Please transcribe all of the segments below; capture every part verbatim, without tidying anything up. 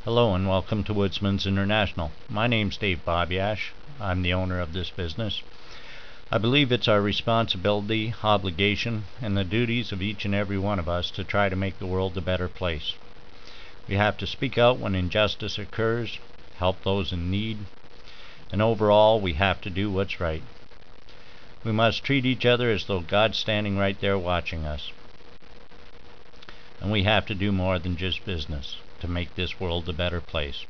Hello and welcome to Woodsman's International. My name's Dave Bobyash. I'm the owner of this business. I believe it's our responsibility, obligation, and the duties of each and every one of us to try to make the world a better place. We have to speak out when injustice occurs, help those in need, and overall we have to do what's right. We must treat each other as though God's standing right there watching us. And we have to do more than just business to make this world a better place.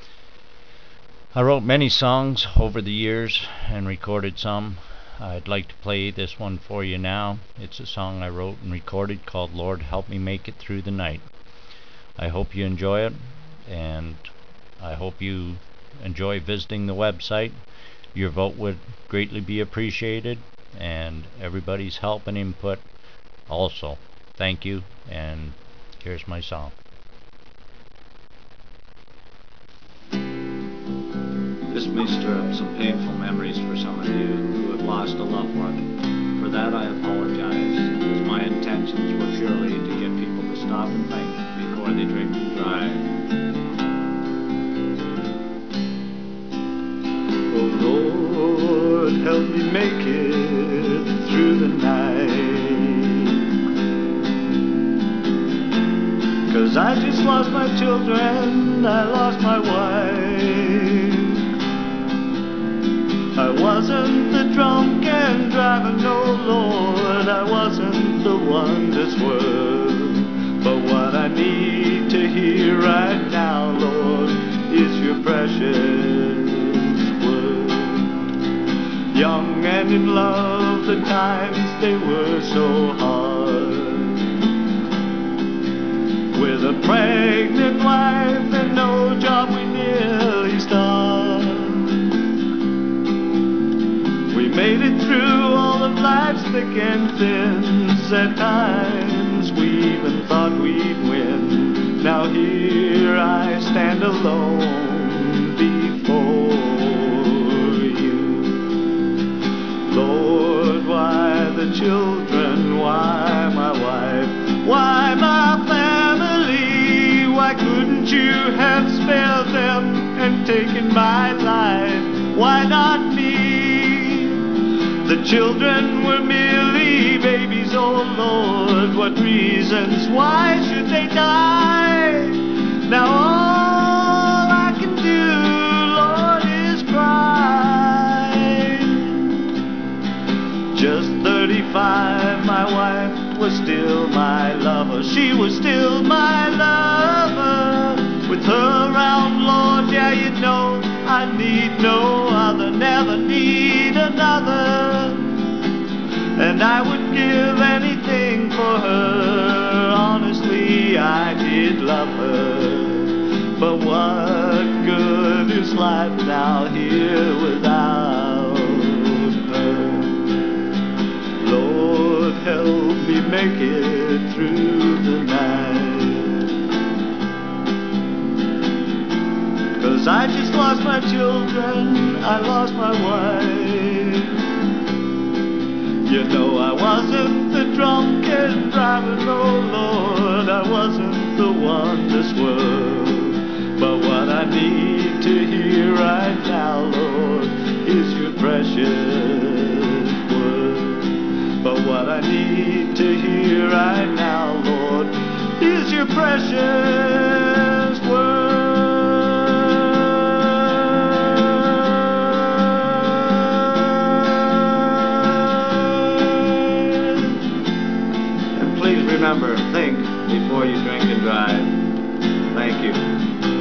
I wrote many songs over the years and recorded some. I'd like to play this one for you now. It's a song I wrote and recorded called Lord Help Me Make It Through the Night. I hope you enjoy it, and I hope you enjoy visiting the website. Your vote would greatly be appreciated, and everybody's help and input also. Thank you, and here's my song. This may stir up some painful memories for some of you who have lost a loved one. For that I apologize, as my intentions were purely to get people to stop and think before they drink and drive. Oh Lord, help me make it through the night. 'Cause I just lost my children, I lost my wife. I wasn't the drunken driver, no Lord, I wasn't the one to swerve. But what I need to hear right now, Lord, is your precious word. Young and in love, the times they were so hard. With a pregnant wife and no job, we nearly starved. We made it through all of life's thick and thins. At times we even thought we'd win. Now here I stand alone before you. Lord, why the children? Why my wife? Why my family? Why couldn't you have spared them and taken my life? Why not me? The children were merely babies, oh Lord, what reasons? Why should they die? Now all I can do, Lord, is cry. Just thirty-five, my wife was still my lover. She was still my lover. With her around, Lord, yeah, you know I need no other, never need another. And I would give anything for her. Honestly, I did love her. But what good is life now here without her? Lord, help me make it through the night. 'Cause I just lost my children, I lost my wife. You know I wasn't the drunken driver, no Lord, I wasn't the one to swerve. But what I need to hear right now, Lord, is your precious word. But what I need to hear right now, Lord, is your precious word. Remember, think before you drink and drive. Thank you.